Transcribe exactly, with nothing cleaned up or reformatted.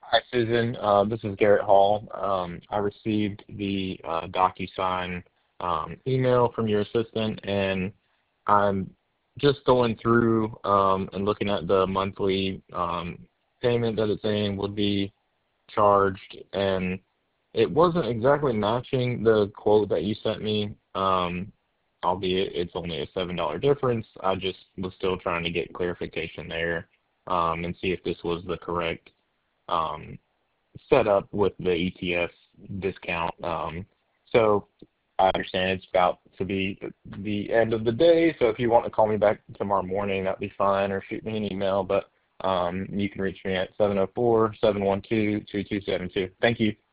Hi, Susan. Uh, this is Garrett Hall. Um, I received the uh, DocuSign um, email from your assistant, and I'm just going through um, and looking at the monthly um, payment that it's saying would be charged, and it wasn't exactly matching the quote that you sent me, um, albeit it's only a seven dollar difference. I just was still trying to get clarification there um, and see if this was the correct um, set up with the E T S discount. Um, so I understand it's about to be the end of the day. So if you want to call me back tomorrow morning, that'd be fine, or shoot me an email. But um, you can reach me at seven oh four, seven one two, two two seven two. Thank you.